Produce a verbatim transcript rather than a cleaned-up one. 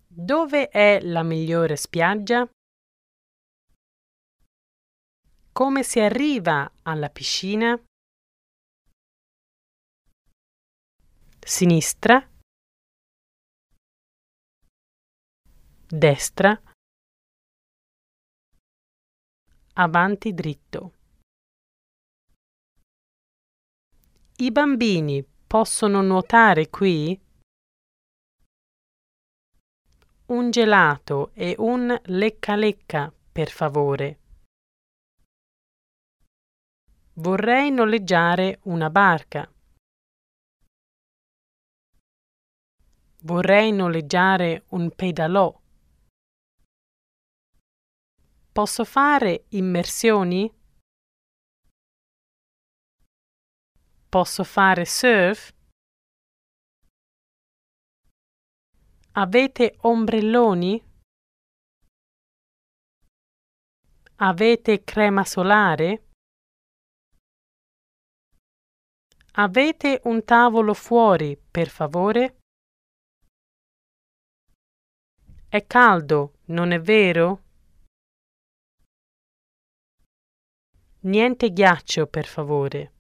Dove è la migliore spiaggia? Come si arriva alla piscina? Sinistra, destra, avanti dritto. I bambini possono nuotare qui? Un gelato e un lecca lecca, per favore. Vorrei noleggiare una barca. Vorrei noleggiare un pedalò. Posso fare immersioni? Posso fare surf? Avete ombrelloni? Avete crema solare? Avete un tavolo fuori, per favore? È caldo, non è vero? Niente ghiaccio, per favore.